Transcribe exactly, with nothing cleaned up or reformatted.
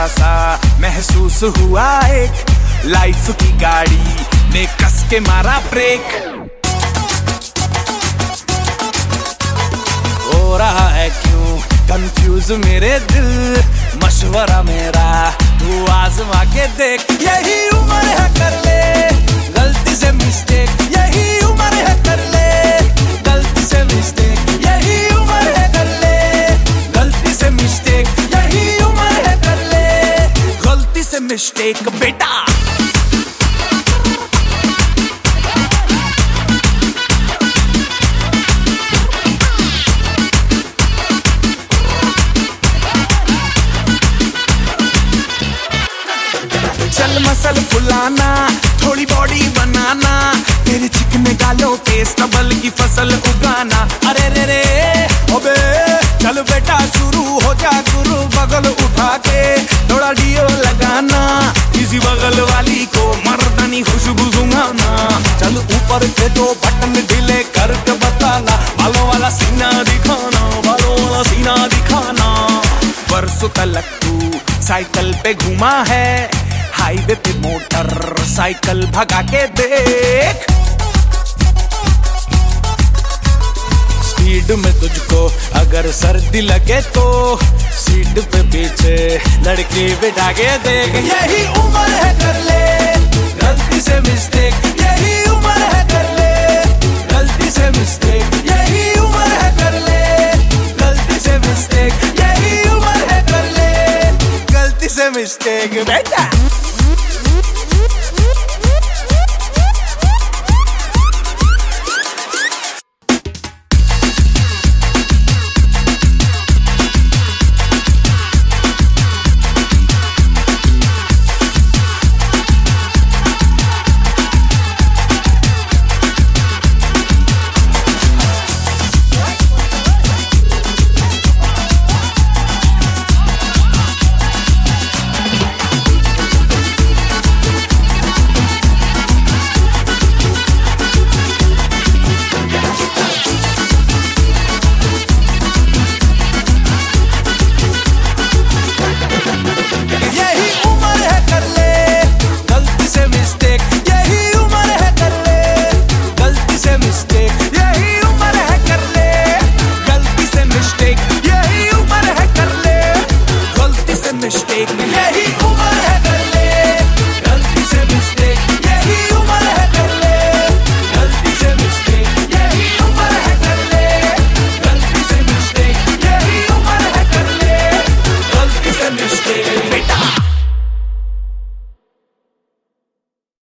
थोड़ा सा महसूस हुआ एक लाइफ की गाड़ी ने कस के मारा ब्रेक। हो रहा है क्यों कंफ्यूज मेरे दिल, मशवरा मेरा तू आजमा के देख। यही उम्र है कर ले गलती से मिस्टेक, यही उम्र है कर ले गलती से मिस्टेक, यही उम्र है कर ले गलती से मिस्टेक, यही उम्र है कर ले गलती से मिस्टेक बेटा। चल मसल फुलाना, थोड़ी बॉडी बनाना, तेरे चिकने गालों पे स्टबल की फसल उगाना। अरे रे रे अबे चल बेटा शुरू हो जा गुरु, बगल उठा के थोड़ा डियो लगाना, किसी बगल वाली को मर्दानी खुशबू सुंघाना। चल ऊपर के दो बटन ढीले करके बताना, बालों वाला सीना दिखाना, बालों वाला सीना दिखाना। परसों तलक तू साइकिल पे घूमा है, हाईवे पे मोटर साइकिल भगा के देख। स्पीड में तुझको अगर सर्दी लगे तो सीट पे पीछे लड़की बिठा के देख। यही उम्र है कर ले गलती से मिस्टेक, यही उम्र है कर ले गलती से मिस्टेक, यही उम्र है कर ले गलती से मिस्टेक, यही उम्र है कर ले गलती से मिस्टेक बेटा। Mistake, यही उम्र है।